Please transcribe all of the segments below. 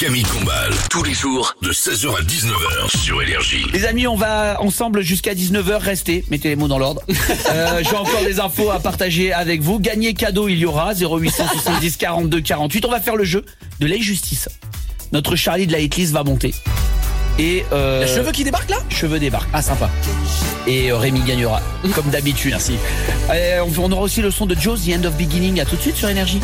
Camille Combal, tous les jours de 16h à 19h sur Énergie. Les amis, on va ensemble jusqu'à 19h. Restez, mettez les mots dans l'ordre. J'ai encore des infos à partager avec vous. Gagner cadeau, il y aura 0870 42 48. On va faire le jeu de l'injustice. Notre Charlie de la hitlist va monter. Et Les cheveux qui débarquent là ? cheveux débarquent. Ah, sympa. Et Rémi gagnera, comme d'habitude. Merci. On aura aussi le son de Joe, The End of Beginning. À tout de suite sur Énergie.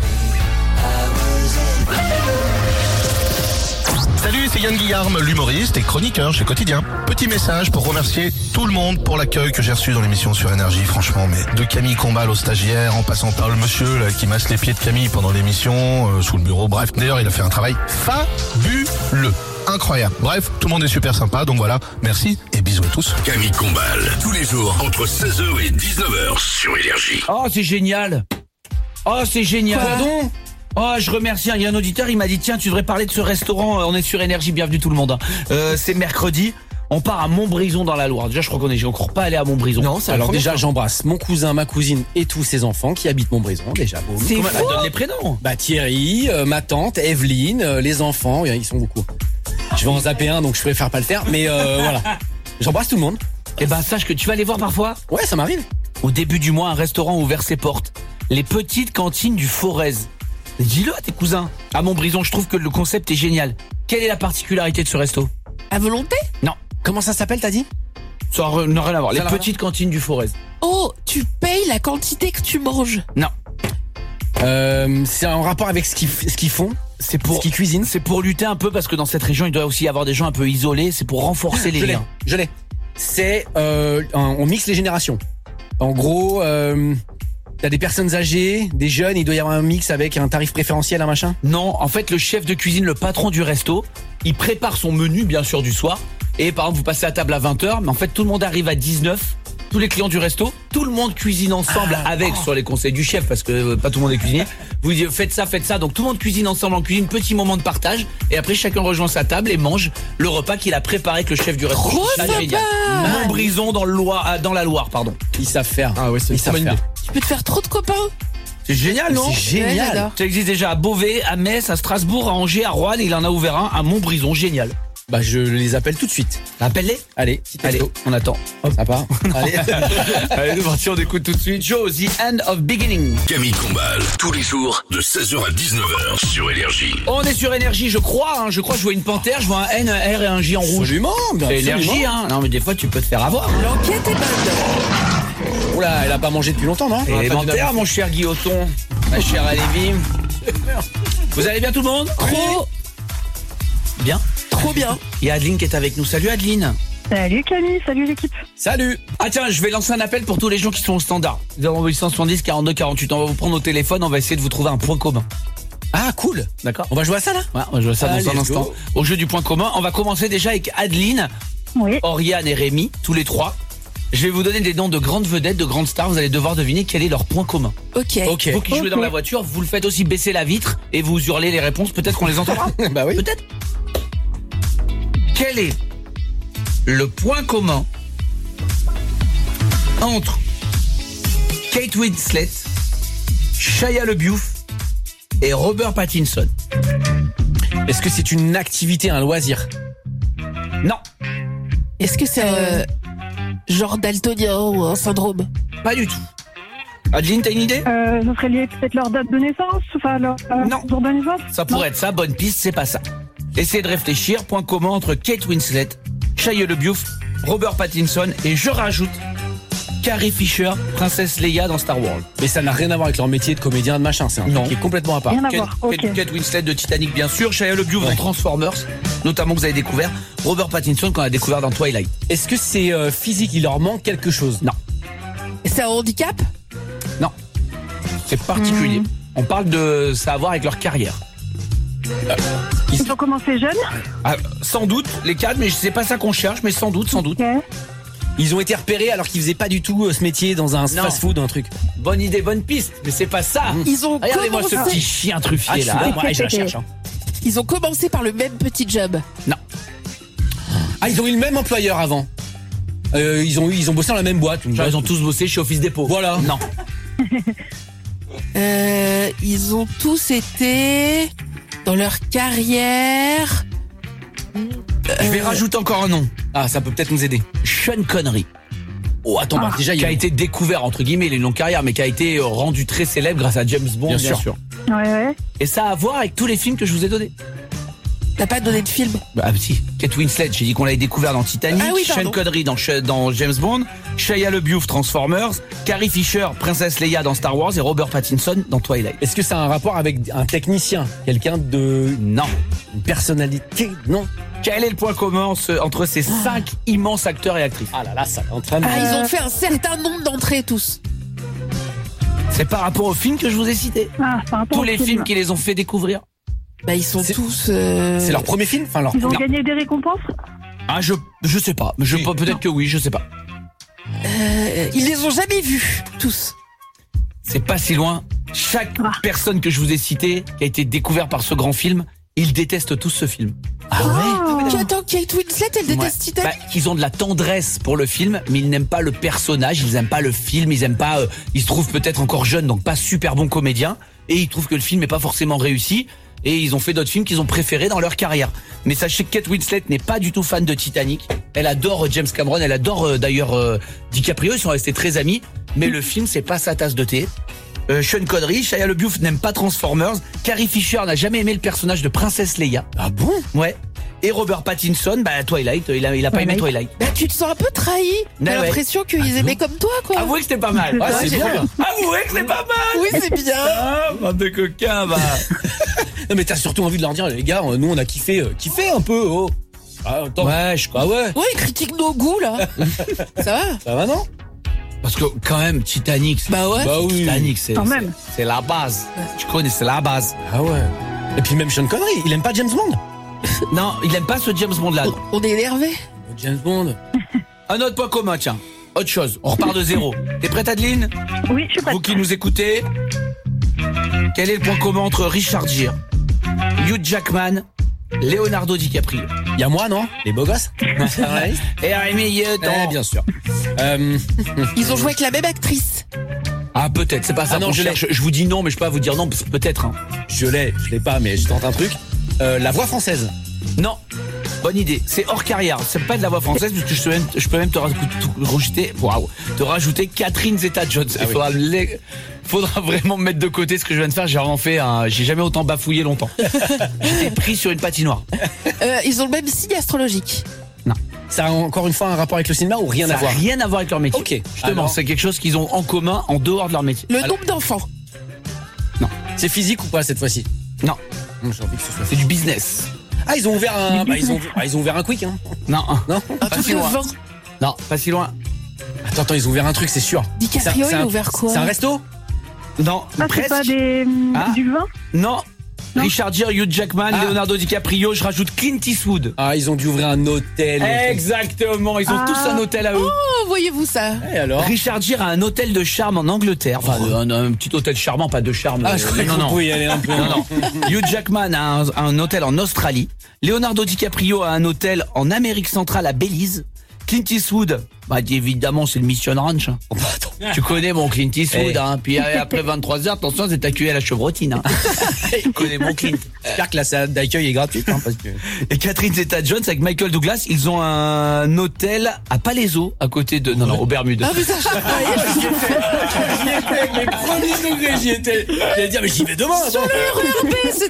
Salut, c'est Yann Guillarme, l'humoriste et chroniqueur chez Quotidien. Petit message pour remercier tout le monde pour l'accueil que j'ai reçu dans l'émission sur Énergie, franchement, mais de Camille Combal au stagiaire, en passant par le monsieur là, qui masse les pieds de Camille pendant l'émission, sous le bureau, bref. D'ailleurs, il a fait un travail fabuleux. Incroyable. Bref, tout le monde est super sympa, donc voilà, merci et bisous à tous. Camille Combal, tous les jours entre 16h et 19h sur Énergie. Oh, c'est génial. Oh, c'est génial. Pardon ? Oh, je remercie. Il y a un auditeur, il m'a dit tiens, tu devrais parler de ce restaurant. On est sur Énergie, bienvenue tout le monde. C'est mercredi. On part à Montbrison dans la Loire. Déjà, je crois qu'on est encore pas allé à Montbrison. Non, c'est alors déjà, j'embrasse mon cousin, ma cousine et tous ses enfants qui habitent Montbrison. Déjà, bon. C'est fou. Donne les prénoms. Bah Thierry, ma tante, Evelyne, les enfants, ils sont beaucoup. Je vais en zapper un, donc je préfère pas le faire. Mais voilà, j'embrasse tout le monde. Eh ben, sache que tu vas aller voir parfois. Ouais, ça m'arrive. Au début du mois, un restaurant a ouvert ses portes. Les petites cantines du Forez. Dis-le à tes cousins. À Montbrison, je trouve que le concept est génial. Quelle est la particularité de ce resto? À volonté? Non, Comment ça s'appelle, t'as dit ? ça n'a rien à voir. Ça Les n'a rien petites cantines du Forez. Oh, tu payes la quantité que tu manges. Non, C'est en rapport avec ce qu'ils font, c'est pour ce qu'ils cuisinent. C'est pour lutter un peu parce que dans cette région, il doit aussi y avoir des gens un peu isolés. C'est pour renforcer les liens. Je l'ai. C'est on mixe les générations. En gros, t'as des personnes âgées, des jeunes, il doit y avoir un mix avec un tarif préférentiel, un machin. Non, en fait, le chef de cuisine, le patron du resto, il prépare son menu, bien sûr, du soir. Et par exemple, vous passez à table à 20h, mais en fait, tout le monde arrive à 19h. Tous les clients du resto, tout le monde cuisine ensemble sur les conseils du chef, parce que pas tout le monde est cuisinier. Vous dites faites ça. Donc tout le monde cuisine ensemble en cuisine, petit moment de partage. Et après, chacun rejoint sa table et mange le repas qu'il a préparé avec le chef du resto. Trop Ça, sympa. génial. Montbrison dans la Loire, pardon. Ils savent faire. Ah ouais, c'est Ils savent faire. Tu peux te faire trop de copains. C'est génial, non? C'est génial. Ouais, j'adore. Ça existe déjà à Beauvais, à Metz, à Strasbourg, à Angers, à Roanne, et il en a ouvert un à Montbrison, génial. Bah je les appelle tout de suite. Appelle-les. Allez, petit Allez, texto. on attend. Ça part. Allez. Allez, c'est parti, on écoute tout de suite Joe, The End of Beginning. Camille Combal, tous les jours de 16h à 19h sur Énergie. On est sur Énergie, je crois, je vois une panthère, je vois un N, un R et un J en rouge. Absolument, bien C'est absolument. Énergie, hein. Non, mais des fois, tu peux te faire avoir. L'enquête est bonne. Oula, elle a pas mangé depuis longtemps, non ? Élémentaire, mon cher Guilloton, ma chère Alévi. Vous allez bien tout le monde? Trop, Bien. trop bien. Il y a Adeline qui est avec nous. Salut Adeline. Salut Camille, salut l'équipe. Salut. Ah tiens, je vais lancer un appel pour tous les gens qui sont au standard. 0870 42 48. On va vous prendre au téléphone, on va essayer de vous trouver un point commun. Ah cool. D'accord? On va jouer à ça là ? Ouais, on va jouer ça Allez, dans un let's instant. go. Au jeu du point commun, on va commencer déjà avec Adeline, Oui, Oriane et Rémi, tous les trois. Je vais vous donner des noms de grandes vedettes, de grandes stars. Vous allez devoir deviner quel est leur point commun. Ok. Ok. Vous qui jouez dans la voiture, vous le faites aussi baisser la vitre et vous hurlez les réponses. Peut-être qu'on les entendra. Bah oui. Peut-être. Quel est le point commun entre Kate Winslet, Shia LaBeouf et Robert Pattinson? Est-ce que c'est une activité, un loisir ? Non, Est-ce que c'est genre daltonien ou un syndrome? pas du tout. Adeline, t'as une idée? ça serait lié peut-être leur date de naissance, enfin leur Non. jour de naissance. Ça pourrait être ça, bonne piste, c'est pas ça. Essayez de réfléchir, point commun entre Kate Winslet, Shia LaBeouf, Robert Pattinson et je rajoute Carrie Fisher, princesse Leia dans Star Wars. Mais ça n'a rien à voir avec leur métier de comédien, de machin. C'est un Non. truc qui est complètement à part. Rien à Kate, voir, ok. Kate Winslet de Titanic bien sûr, Shia LaBeouf Ouais. dans Transformers, notamment que vous avez découvert, Robert Pattinson qu'on a découvert dans Twilight. Est-ce que c'est physique ? Il leur manque quelque chose ? Non, C'est un handicap? non, c'est particulier. On parle de ça à voir avec leur carrière. Ils ont commencé jeunes. Ah, sans doute les cadres, mais c'est pas ça qu'on cherche, mais sans doute. Ok. Ils ont été repérés alors qu'ils faisaient pas du tout ce métier dans un fast-food ou un truc. Bonne idée, bonne piste, mais c'est pas ça. Ils ont Regardez-moi ce commencé. petit chien truffier Ah, je suis là. là, moi, je la cherche. Hein. Ils ont commencé par le même petit job. Non, Ah, ils ont eu le même employeur avant. Ils ont bossé dans la même boîte. genre, ils ont tous bossé chez Office Dépôt. Voilà. Non. Ils ont tous été Dans leur carrière. Je vais rajouter encore un nom. Ah, ça peut peut-être nous aider. Sean Connery. Oh, attends, bah, déjà, Qui a été découvert, entre guillemets, il a une longue carrière, mais qui a été rendu très célèbre grâce à James Bond, bien sûr. Ouais. Et ça a à voir avec tous les films que je vous ai donnés. T'as pas donné de film. Bah si, Kate Winslet, j'ai dit qu'on l'avait découvert dans Titanic, Ah oui, Sean pardon. Connery dans James Bond, Shia LaBeouf Transformers, Carrie Fisher, Princesse Leia dans Star Wars et Robert Pattinson dans Twilight. Est-ce que ça a un rapport avec un technicien? Quelqu'un de... Non. Une personnalité? Non. Quel est le point commun entre ces 5 immenses acteurs et actrices? Ah là là, ça est en train de... Ah, ils ont fait un certain nombre d'entrées tous. C'est par rapport aux films que je vous ai cités. Ah, par rapport Tous au les film. films qui les ont fait découvrir. Bah, ils sont tous. C'est leur premier film? Enfin, leur... Ils ont Non. gagné des récompenses? Ah, je sais pas. Oui. Peut-être que oui, je sais pas. Ils les ont jamais vus tous. C'est pas si loin. Chaque personne que je vous ai citée, qui a été découverte par ce grand film, ils détestent tous ce film. Ah ouais? Attends, Kate Winslet, elle déteste Titanic. Bah, ils ont de la tendresse pour le film, mais ils n'aiment pas le personnage, ils n'aiment pas le film, ils aiment pas. Ils se trouvent peut-être encore jeunes, donc pas super bons comédiens, et ils trouvent que le film n'est pas forcément réussi. Et ils ont fait d'autres films qu'ils ont préférés dans leur carrière. Mais sachez que Kate Winslet n'est pas du tout fan de Titanic. Elle adore James Cameron, elle adore d'ailleurs DiCaprio, ils sont restés très amis. Mais le film, c'est pas sa tasse de thé. Sean Connery, Shia LaBeouf n'aime pas Transformers. Carrie Fisher n'a jamais aimé le personnage de Princesse Leia. Ah bon? Ouais. Et Robert Pattinson, bah Twilight, il a pas aimé Twilight. Bah, tu te sens un peu trahi. Ah T'as ouais. l'impression qu'ils aimaient comme toi, quoi. Avouez que c'était pas mal. Ah, c'est bien. Avouez que c'est pas mal. Oui, c'est bien. Ah, bande de coquins, bah. Non, mais t'as surtout envie de leur dire, les gars, nous on a kiffé un peu, oh. Ah, attends. Ouais, Bah ouais. Ouais, ils critiquent nos goûts, là. Ça va? Ça va, non? Parce que quand même, Titanic, Bah ouais. Bah oui. Titanic, Quand même. c'est la base. Tu connais, c'est la base. Ah ouais. Et puis même Sean Connery, il aime pas James Bond? Non, il aime pas ce James Bond là. On est énervé. James Bond. Un autre point commun, tiens. Autre chose, on repart de zéro. T'es prête, Adeline? Oui, je suis prête. Vous qui nous écoutez, quel est le point commun entre Richard Gere, Hugh Jackman, Leonardo DiCaprio Il y a moi, non? Les beaux gosses? et Rémi Eh, bien sûr. Ils ont joué avec la même actrice. Ah, peut-être, c'est pas ça. Ah non, qu'on je cherche. Je vous dis non, mais je peux pas vous dire non, peut-être. Hein. Je l'ai pas, mais je tente un truc. La voix française. Non. Bonne idée. C'est hors carrière. C'est pas de la voix française, parce que je peux même te rajouter Catherine Zeta-Jones. Ah Il faudra vraiment me mettre de côté ce que je viens de faire. J'ai vraiment fait j'ai jamais autant bafouillé longtemps. J'étais pris sur une patinoire. Ils ont le même signe astrologique. Ça a encore une fois un rapport avec le cinéma ou rien Ça à n'a voir? rien à voir avec leur métier. Ok. Justement, Alors, c'est quelque chose qu'ils ont en commun en dehors de leur métier. Le nombre d'enfants. c'est physique ou pas cette fois-ci? Non, J'ai envie que ce soit. c'est du business. Ah, ils ont ouvert un, ils ont ouvert un quick, hein? Non, Non? Un truc si de loin. vin. non, pas si loin. Attends, ils ont ouvert un truc, c'est sûr. DiCaprio, il a ouvert quoi? C'est un resto? Non, Ah, c'est presque. pas Ah. du vin? Non. Non. Richard Gere, Hugh Jackman, Ah. Leonardo DiCaprio, je rajoute Clint Eastwood. Ah, ils ont dû ouvrir un hôtel. Exactement, ils ont Ah. tous un hôtel à eux. Oh, voyez-vous ça? Et alors? Richard Gere a un hôtel de charme en Angleterre. Enfin, un petit hôtel charmant, pas de charme. Ah, je croyais non, qu'on non. pouvait y aller un peu. Non, non. Hugh Jackman a un hôtel en Australie. Leonardo DiCaprio a un hôtel en Amérique centrale à Belize. Clint Eastwood, bah évidemment c'est le Mission Ranch. Hein. Oh, bah, attends. Tu connais mon Clint Eastwood, Eh. hein. Puis après 23h, attention, c'est accueilli à la chevrotine. Hein. Tu connais mon Clint. J'espère que la salle d'accueil est gratuite, hein, parce que... Et Catherine Zeta-Jones avec Michael Douglas, ils ont un hôtel à Palaiso, à côté de... Non, aux Bermudes. Ah, putain, je J'y étais, mes premiers degrés, j'y étais. J'allais dire, mais j'y vais demain, attends. RERP, c'est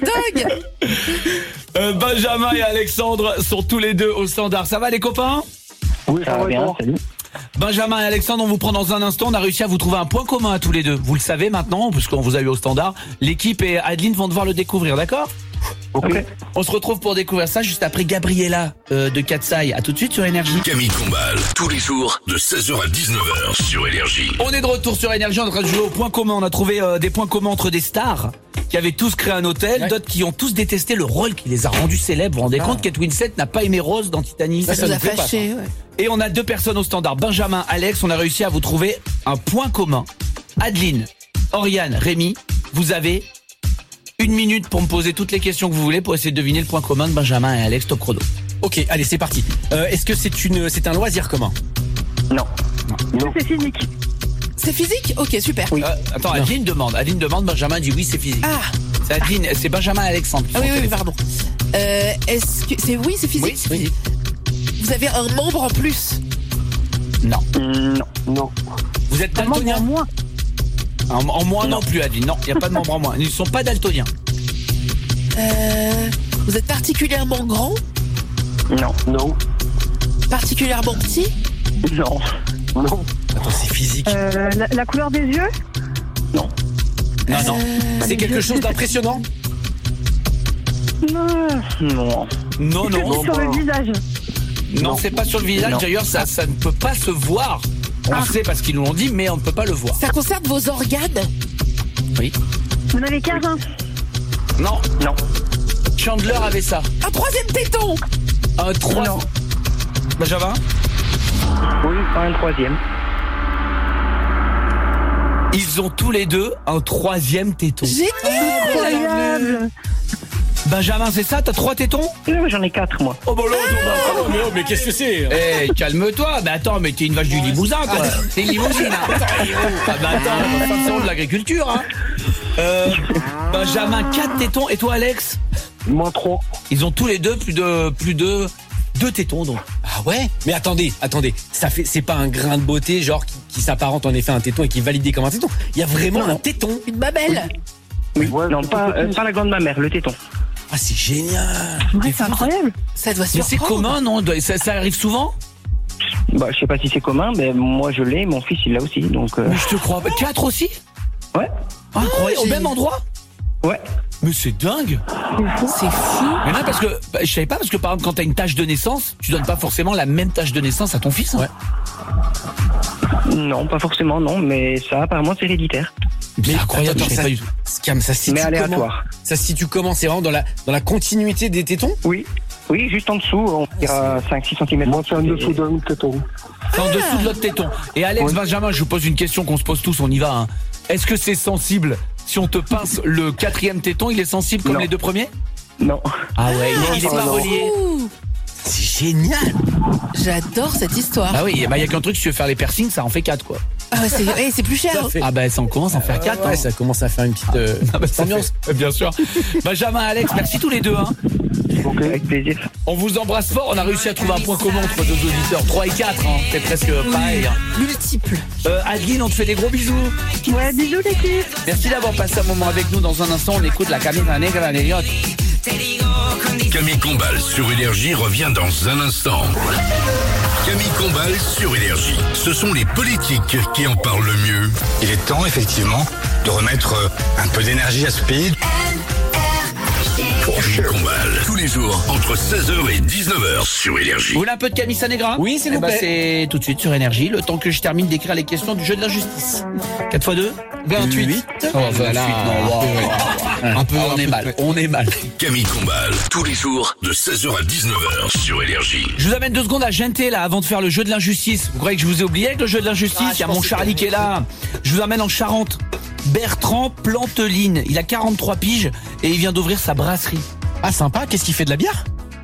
dingue. Benjamin et Alexandre sont tous les deux au standard. Ça va les copains? Oui, ça va bien, salut. Benjamin et Alexandre, on vous prend dans un instant. On a réussi à vous trouver un point commun à tous les deux. Vous le savez maintenant, puisqu'on vous a eu au standard. L'équipe et Adeline vont devoir le découvrir, d'accord? Ok. On se retrouve pour découvrir ça juste après Gabriella de Katsai. À tout de suite sur Énergie. Camille Combal, tous les jours, de 16h à 19h sur Énergie. On est de retour sur Énergie, on est en train de jouer au point commun. On a trouvé des points communs entre des stars qui avaient tous créé un hôtel, Ouais. d'autres qui ont tous détesté le rôle qui les a rendus célèbres. Vous vous rendez compte, Kate Winslet n'a pas aimé Rose dans Titanic. Ça nous a nous plaît pas, fâchés, ouais. Et on a deux personnes au standard, Benjamin, Alex. On a réussi à vous trouver un point commun. Adeline, Oriane, Rémi, vous avez 1 minute pour me poser toutes les questions que vous voulez pour essayer de deviner le point commun de Benjamin et Alex. Top chrono. Ok, allez, c'est parti. Est-ce que c'est un loisir commun? Non. C'est physique. C'est physique? Ok, super. Attends, Adeline demande, Benjamin dit oui, c'est physique. Ah, C'est Adeline, c'est Benjamin et Alexandre. Ah oui, pardon. Est-ce que c'est physique? Oui, c'est physique. Vous avez un membre en plus? Non. Non. Vous êtes Un membre daltonien? en moins. En moins non plus, Adeline. Non, il n'y a pas de membre en moins. Ils ne sont pas daltoniens. Vous êtes particulièrement grand? Non. Particulièrement petit? Non. Attends, c'est physique. La couleur des yeux? Non. C'est quelque chose d'impressionnant. Non. Non. Sur le visage. Non, c'est pas sur le visage. Non. D'ailleurs, ça ne peut pas se voir. On le sait parce qu'ils nous l'ont dit, mais on ne peut pas le voir. Ça concerne vos organes? Oui. Vous n'avez qu'un rein? Non. Chandler avait ça. Un troisième téton? Un 3. Non. Benjamin? Oui, un troisième. Ils ont tous les deux un troisième téton. Génial! Incroyable. Benjamin, c'est ça? T'as 3 tétons? J'en ai 4, moi. Oh bah là, Mais qu'est-ce que c'est? Eh, calme-toi. Mais attends, mais t'es une vache du Limousin, quoi. T'es une limousine. Hein. Ah bah attends, on va faire de l'agriculture, hein. Benjamin, 4 tétons. Et toi, Alex? Moins 3. Ils ont tous les deux plus de 2 tétons, donc. Ah ouais? Mais attendez. C'est pas un grain de beauté, genre, qui s'apparente en effet à un téton et qui est validé comme un téton. Il y a vraiment un téton. Une mamelle? Oui. Non, pas la grande mammaire, le téton. Ah, c'est génial. Ouais, c'est incroyable. Ça doit Mais c'est surprendre. commun, non? Ça arrive souvent? Bah, je sais pas si c'est commun, mais moi je l'ai, mon fils il l'a aussi, donc. Mais je te crois. 4 aussi? Ouais. Incroyable. Au j'ai- même endroit? Ouais. Mais c'est dingue. C'est fou. Mais non, parce que je savais pas, parce que par exemple, quand t'as une tâche de naissance, tu donnes pas forcément la même tâche de naissance à ton fils. Hein. Ouais. Non, pas forcément, non, mais ça apparemment c'est héréditaire. Mais c'est incroyable, attends, je savais pas du tout. Scam, ça se situe Mais comment? aléatoire. Ça se situe comment? C'est vraiment dans la continuité des tétons? Oui, juste en dessous, on tire 5-6 cm. Moi, c'est en dessous d'un téton. C'est en dessous de l'autre téton. Et Alex, Benjamin, je vous pose une question qu'on se pose tous, on y va. Hein. Est-ce que c'est sensible? Si on te pince le 4e téton, il est sensible comme Non. les 2 premiers? Non. Ah ouais, il est pas non. relié. Ouh, C'est génial. j'adore cette histoire. Ah oui, bah y a qu'un truc, si tu veux faire les piercings, ça en fait 4 quoi. Ah ouais, c'est plus cher. Ça fait- Ah bah ça en commence à en faire 4. Ouais, ça commence à faire une petite Ah bah, ça ambiance. fait- bien sûr. Benjamin, Alex, merci tous les deux. Hein. Ok, avec plaisir. On vous embrasse fort, on a réussi à trouver un point commun entre 2 auditeurs. 3 et 4, hein. C'est presque pareil. Hein. Multiple. Adeline, on te fait des gros bisous. Ouais, bisous l'équipe. Merci d'avoir passé un moment avec nous. Dans un instant, on écoute la Camisa Negra d'Eliott. Camille Combal sur Énergie revient dans un instant. Camille Combal sur Énergie. Ce sont les politiques qui en parlent le mieux. Il est temps, effectivement, de remettre un peu d'énergie à ce pays. Camille Combal, tous les jours, entre 16h et 19h sur Énergie. Vous voulez un peu de Camisa Negra? Oui, s'il vous plaît. C'est tout de suite sur Énergie, le temps que je termine d'écrire les questions du jeu de la justice. 4 x 2 28. Oh, 28, un peu, on est mal. Camille Combal, tous les jours, de 16h à 19h sur Énergie. Je vous amène 2 secondes à Genté là avant de faire le jeu de l'injustice. Vous croyez que je vous ai oublié avec le jeu de l'injustice? Il y a mon Charlie qui est là. Je vous amène en Charente. Bertrand Planteline, il a 43 piges et il vient d'ouvrir sa brasserie. Ah, sympa. Qu'est-ce qu'il fait, de la bière?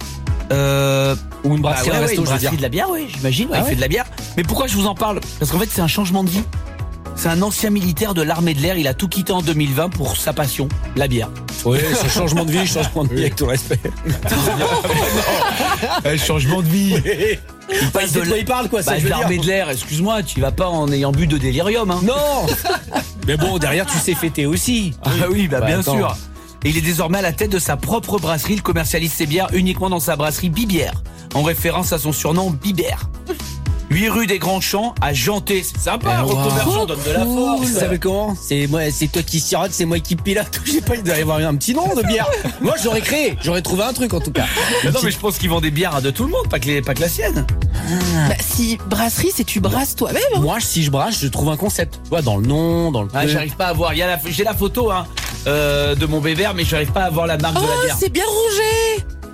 Ou une brasserie, Bah un ouais, resto, une je veux dire. brasserie de la bière, oui, j'imagine. Ouais, Ah il ouais fait de la bière. Mais pourquoi je vous en parle? Parce qu'en fait, c'est un changement de vie. C'est un ancien militaire de l'armée de l'air. Il a tout quitté en 2020 pour sa passion, la bière. Oui, c'est changement de vie, avec tout respect. Changement de vie. Il passe de de quoi il parle, quoi, ça, Bah, je de veux dire. l'armée de l'air, excuse-moi, tu y vas pas en ayant bu de délirium. Hein. Non. Mais bon, derrière, tu sais fêter aussi. Ah oui, bah, bien attends. sûr. Et il est désormais à la tête de sa propre brasserie. Il commercialise ses bières uniquement dans sa brasserie Bibière, en référence à son surnom Bibère. 8 rue des Grands Champs à Janté. C'est sympa, reconversion donne de la force. Vous savez comment? C'est toi qui sirote, c'est moi qui pilote. J'ai pas il doit y avoir un petit nom de bière. Moi, j'aurais créé, j'aurais trouvé un truc en tout cas. Non, mais je pense qu'ils vendent des bières de tout le monde, pas que la sienne. Bah, si brasserie, c'est tu brasses toi-même. Hein. Moi, si je brasse, je trouve un concept. Tu vois, dans le nom, dans le. Ah, j'arrive pas à voir. J'ai la photo hein, de mon bébert, mais j'arrive pas à voir la marque de la Oh, bière. c'est bien rangé.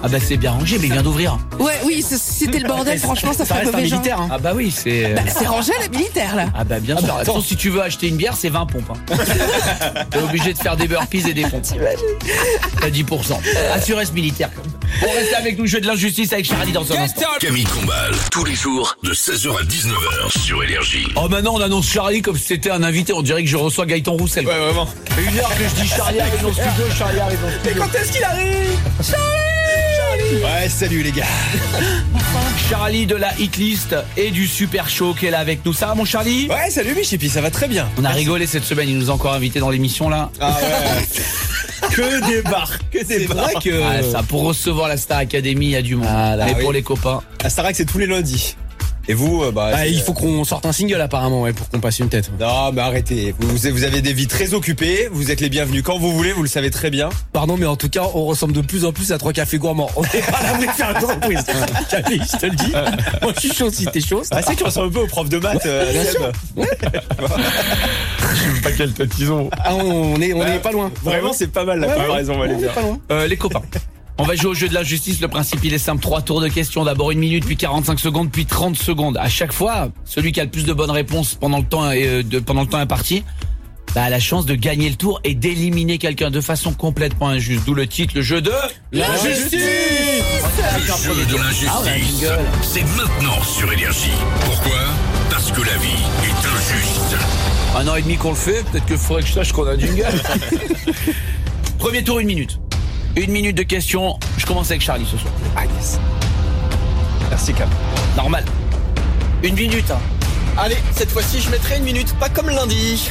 Ah bah c'est bien rangé, mais il vient d'ouvrir. Ouais, oui, c'était le bordel, franchement, ça Ça fait reste un mauvais genre. militaire, hein. Ah bah oui, c'est... Bah, c'est rangé à la militaire, là. Ah bah bien sûr. Attends, si tu veux acheter une bière, c'est 20 pompes. Hein. T'es obligé de faire des burpees et des pompes. T'as 10%. Assurance militaire. On reste avec nous, jeu de l'injustice avec Charlie dans un instant. Camille Combal, tous les jours, de 16h à 19h sur Énergie. Oh maintenant on annonce Charlie comme si c'était un invité, on dirait que je reçois Gaëtan Roussel. Ouais, vraiment. Ça fait 1 heure que je dis Charlie arrive dans le studio, Charlie arrive dans le studio. Quand est-ce qu'il arrive? Ouais, salut les gars. Charlie de la hitlist et du Super Show qui est là avec nous. Ça va mon Charlie? Ouais, salut Michipi, ça va très bien. On a rigolé cette semaine, il nous a encore invités dans l'émission là. Ah ouais. Que des bars, que des bars. C'est vrai que... Ah, ça, pour recevoir la Star Academy, il y a du monde. Mais pour les copains. La Starac, c'est tous les lundis. Et vous, il faut qu'on sorte un single apparemment, ouais, pour qu'on passe une tête. Non, mais arrêtez. Vous avez des vies très occupées. Vous êtes les bienvenus quand vous voulez. Vous le savez très bien. Pardon, mais en tout cas, on ressemble de plus en plus à 3 cafés gourmands. On est pas là de faire une entreprise. Camille, je te le dis. Moi, je suis chaud si t'es chaud. Ah, c'est que tu ressembles un peu au prof de maths. Bien sûr. Je sais pas quelle tête ils ont. Ah, on est pas loin. Vraiment, c'est pas mal la comparaison, on va les dire. Pas loin. Les copains. On va jouer au jeu de la justice. Le principe, il est simple. 3 tours de questions. D'abord 1 minute, puis 45 secondes, puis 30 secondes. À chaque fois, celui qui a le plus de bonnes réponses pendant le temps imparti, a la chance de gagner le tour et d'éliminer quelqu'un de façon complètement injuste. D'où le titre, le jeu de Le l'injustice. jeu de l'injustice, c'est maintenant sur Énergie. Pourquoi? Parce que la vie est injuste. 1 an et demi qu'on le fait. Peut-être que faudrait que je sache qu'on a jingle. Premier tour, 1 minute. 1 minute de questions. Je commence avec Charlie ce soir. Ah yes. Merci Cam. Normal. 1 minute. Hein. Allez, cette fois-ci, je mettrai 1 minute, pas comme lundi.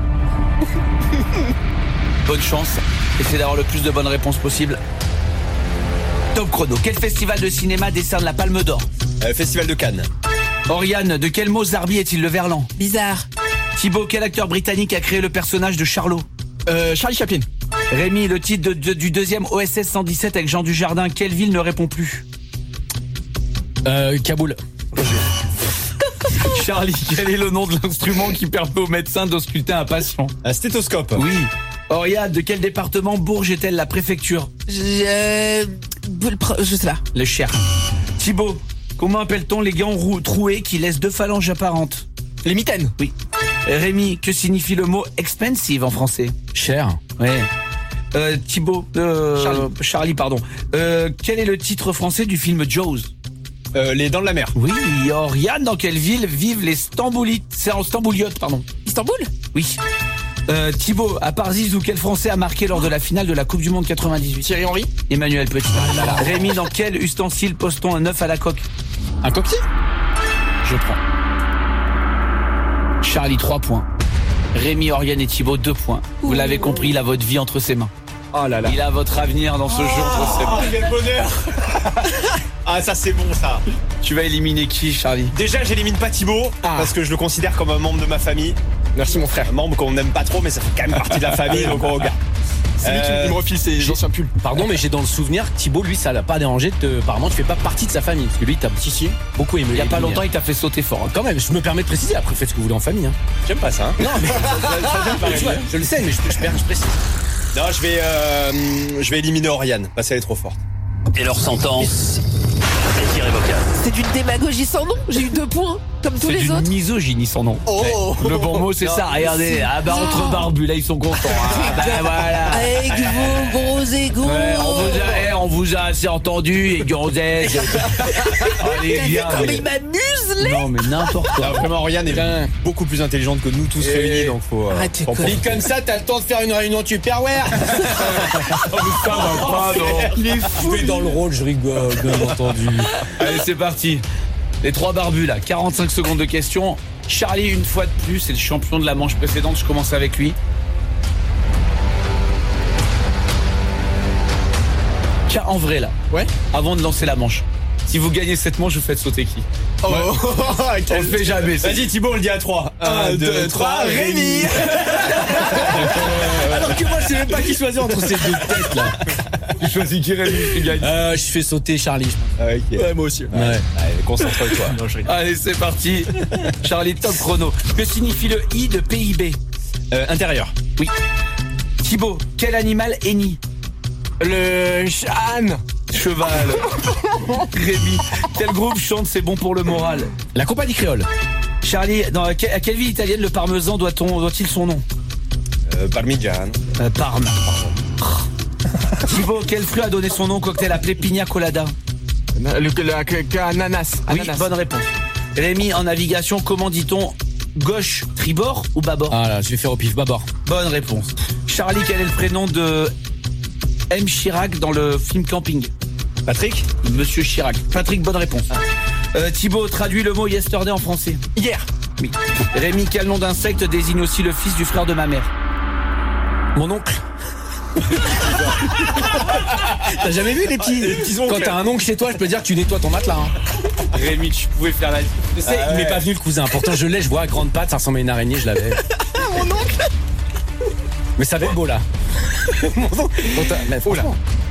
Bonne chance. Essayez d'avoir le plus de bonnes réponses possible. Top chrono. Quel festival de cinéma décerne la Palme d'Or? Festival de Cannes. Oriane, de quel mot Zarbi est-il le verlan? Bizarre. Thibaut, quel acteur britannique a créé le personnage de Charlot? Charlie Chaplin. Rémi, le titre du deuxième OSS 117 avec Jean Dujardin, quelle ville ne répond plus? Kaboul. Charlie, quel est le nom de l'instrument qui permet aux médecins d'ausculter un patient? Un stéthoscope. Oui. Oriane, de quel département Bourges est-elle la préfecture? Je sais pas. Le Cher. Thibaut, comment appelle-t-on les gants troués qui laissent 2 phalanges apparentes? Les mitaines. Oui. Rémi, que signifie le mot expensive en français? Cher. Ouais. Thibaut, Charlie, pardon. Quel est le titre français du film Jaws? Les Dents de la Mer. Oui. Oriane, dans quelle ville vivent les Stambouliotes? C'est en Stambouliotes, pardon. Istanbul? Oui. Thibaut, à part Zizou, quel Français a marqué lors de la finale de la Coupe du Monde 98? Thierry Henry. Emmanuel Petit. Rémi, dans quel ustensile pose-t-on un œuf à la coque? Un coquetier? Je prends. Charlie, 3 points. Rémi, Oriane et Thibaut, 2 points. Vous l'avez compris, il a votre vie entre ses mains. Oh là là. Il a votre avenir dans ce jeu entre ses mains. Quel bonheur. Ah, ça c'est bon ça. Tu vas éliminer qui, Charlie? Déjà, j'élimine pas Thibaut parce que je le considère comme un membre de ma famille. Merci mon frère. Un membre qu'on n'aime pas trop, mais ça fait quand même partie de la famille, donc on regarde. C'est lui qui me refile ses anciens pulls. Pardon, mais j'ai dans le souvenir que Thibaut, lui, ça l'a pas dérangé. Apparemment, tu fais pas partie de sa famille. Parce que lui, t'as beaucoup aimé. Il y a pas longtemps, il t'a fait sauter fort. Hein. Quand même, je me permets de préciser. Après, faites ce que vous voulez en famille. Hein. J'aime pas ça. Hein. Non, mais je le sais, mais je précise. Non, je vais éliminer Oriane parce qu'elle est trop forte. Et leur sentence est irrévocable. C'est d'une démagogie sans nom. J'ai eu 2 points, comme tous C'est les d'une autres. misogynie sans nom. Oh. Le bon mot, c'est ça. Regardez. Ah bah, entre barbus, là, ils sont contents. Ah bah, voilà. Avec vos gros égos. Ouais, on vous a assez entendu, et gonzesses. Allez, bien. Comme il m'amuse, là. Non, mais n'importe quoi. Non, vraiment, Oriane est beaucoup plus intelligente que nous tous réunis, donc faut. Arrête, faut en quoi. profiter. Comme ça, t'as le temps de faire une réunion Tupperware. Il est fou. Je vais dans le rôle, je rigole, bien entendu. Allez, c'est parti. Les 3 barbus, là. 45 secondes de questions. Charlie, une fois de plus, c'est le champion de la manche précédente. Je commence avec lui. En vrai, là. Ouais. Avant de lancer la manche. Si vous gagnez cette manche, vous faites sauter qui? Oh, On le fait jamais. ça. Vas-y Thibaut, on le dit à 3. 1, 2, 3, Rémi. Alors que moi, je sais même pas qui choisir entre ces 2 têtes là. Tu choisis qui, Rémi, qui gagne. Je fais sauter Charlie. Okay. Ouais, moi aussi. Ouais. Allez, concentre-toi. Non, je rigole. Allez, c'est parti. Charlie, top chrono. Que signifie le I de PIB? Intérieur. Oui. Thibaut, quel animal hennit? Le âne. Cheval. Rémi, quel groupe chante C'est bon pour le moral? La compagnie créole. Charlie, à quelle ville italienne le parmesan doit-il son nom? Parmigiano. Parme. Thibaut, quel fruit a donné son nom au cocktail appelé Pina Colada? Ananas. Oui, bonne réponse. Rémi, en navigation, comment dit-on gauche, tribord ou bâbord? Ah là, je vais faire au pif, bâbord. Bonne réponse. Charlie, quel est le prénom de M. Chirac dans le film Camping? Patrick. Monsieur Chirac. Patrick, bonne réponse. Thibaut, traduis le mot yesterday en français. Hier. Oui. Rémi, quel nom d'insecte désigne aussi le fils du frère de ma mère? Mon oncle. T'as jamais vu les petits oncles. Quand t'as un oncle chez toi, je peux dire que tu nettoies ton matelas. Hein. Rémi, tu pouvais faire la... Je sais, il m'est pas venu le cousin. Pourtant, je l'ai, je vois à grande patte, ça ressemble à une araignée, je l'avais. Mon oncle. Mais ça va être beau là. Mon oncle. Oh là.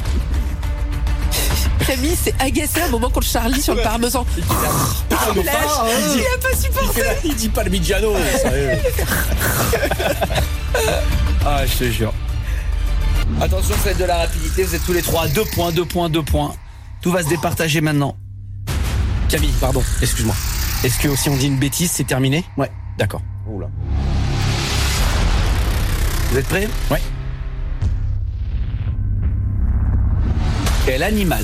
Rémi s'est agacé à un moment contre Charlie sur le parmesan. Il a pas supporté. Il dit Parmigiano. Ah, je te jure. Attention, ça va être de la rapidité. Vous êtes tous les trois à 2 points, 2 points, 2 points. Tout va se départager maintenant. Camille, pardon, excuse-moi. Est-ce que si on dit une bêtise, c'est terminé? Ouais. D'accord. Oula. Vous êtes prêts? Ouais. Quel animal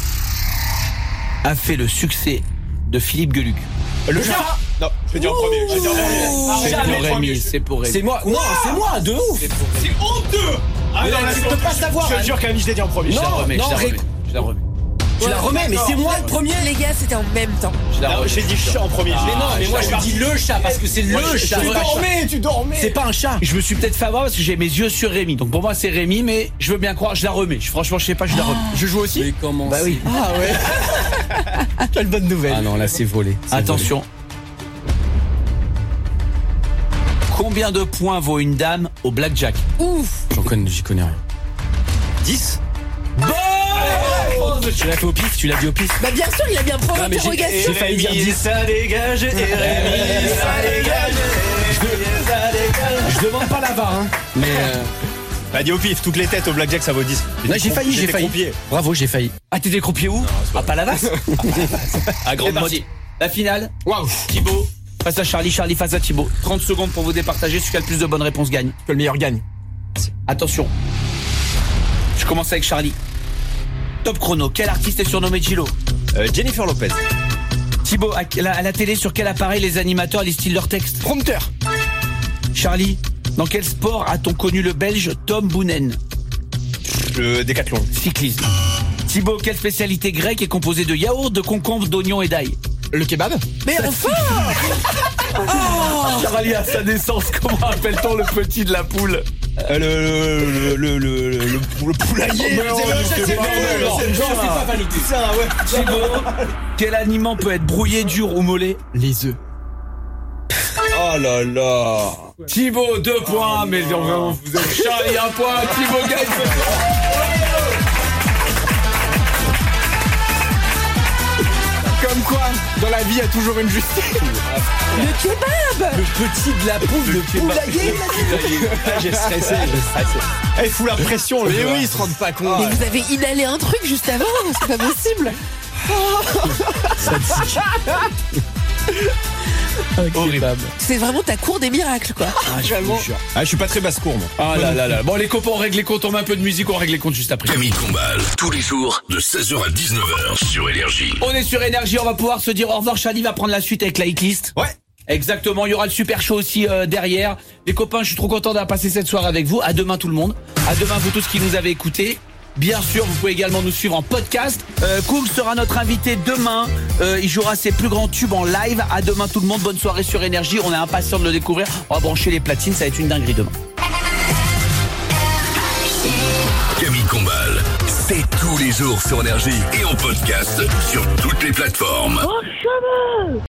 a fait le succès de Philippe Geluc? Le chat. Non, je vais dire en premier. Je vais dire en premier. C'est pour Rémi, c'est pour Rémi. C'est moi. Non, c'est moi, de ouf. C'est honteux. Ah non, tu peux pas savoir. Je te jure, Camille, je l'ai dit en premier. Je la remets, non, je la remets. Je la remets. Tu la remets, mais c'est moi le premier. Les gars, c'était en même temps. Je la remets. J'ai dit chat en premier. Mais non, mais moi je dis le chat parce que c'est le chat. Tu dormais. C'est pas un chat. Je me suis peut-être fait avoir parce que j'ai mes yeux sur Rémi. Donc pour moi c'est Rémi, mais je veux bien croire, je la remets. Franchement, je sais pas, je la remets. Je joue aussi? Mais comment? Bah oui. Ah ouais. Quelle bonne nouvelle. Ah non, là c'est volé. Attention. Combien de points vaut une dame au blackjack? Ouf. J'y connais rien. 10. Bon. Tu l'as fait au pif, tu l'as dit au pif. Bah bien sûr, il a bien point Non, mais d'interrogation. j'ai failli dire 10. Ça dégage. Et Rémi, ça dégage. Je demande pas la VAR, hein. Mais Bah dis au pif, toutes les têtes au blackjack ça vaut 10. là, j'ai failli. Croupier. Bravo, j'ai failli. Ah, t'étais croupier où? Ah, pas la vasse. À grande C'est parti. La finale. Waouh. Thibaut face à Charlie, Charlie face à Thibaut. 30 secondes pour vous départager. Celui qui a le plus de bonnes réponses gagne. Que le meilleur gagne. Attention. Je commence avec Charlie. Top chrono. Quel artiste est surnommé Gilo? Jennifer Lopez. Thibaut, à la télé, sur quel appareil les animateurs lisent-ils leurs textes? Prompteur. Charlie, dans quel sport a-t-on connu le Belge Tom Boonen? Le décathlon. Cyclisme. Thibaut, quelle spécialité grecque est composée de yaourt, de concombre, d'oignon et d'ail? Le kebab. Mais enfin. Charlie, à sa naissance, comment appelle-t-on le petit de la poule? Le poulailler. Thibaut, quel aliment peut être brouillé, dur ou mollet? Les œufs. Oh là là. Thibaut, 2 points, mais vraiment, vous êtes Charlie, 1 point, Thibaut gagne. Comme quoi, dans la vie, il y a toujours une justice. Le kebab. Le petit de la poule, le poulailler. J'ai stressé. Il fout la pression. Mais oui, ils se rendent pas compte. Mais vous avez inhalé un truc juste avant, c'est pas possible. Horrible. C'est vraiment ta cour des miracles, quoi. Je suis pas très basse-cour, moi. Ah là là là. Bon, les copains, on règle les comptes, on met un peu de musique, on règle les comptes juste après. Camille Combal, tous les jours, de 16h à 19h sur Énergie. On est sur Énergie, on va pouvoir se dire au revoir. Charlie va prendre la suite avec la hitlist. Ouais. Exactement, il y aura le super show aussi derrière. Les copains, je suis trop content d'avoir passé cette soirée avec vous. À demain tout le monde. À demain vous tous qui nous avez écoutés. Bien sûr, vous pouvez également nous suivre en podcast. Koum sera notre invité demain. Il jouera ses plus grands tubes en live. À demain tout le monde. Bonne soirée sur Énergie. On est impatients de le découvrir. On va brancher les platines. Ça va être une dinguerie demain. Camille Combal, c'est tous les jours sur Énergie et en podcast sur toutes les plateformes.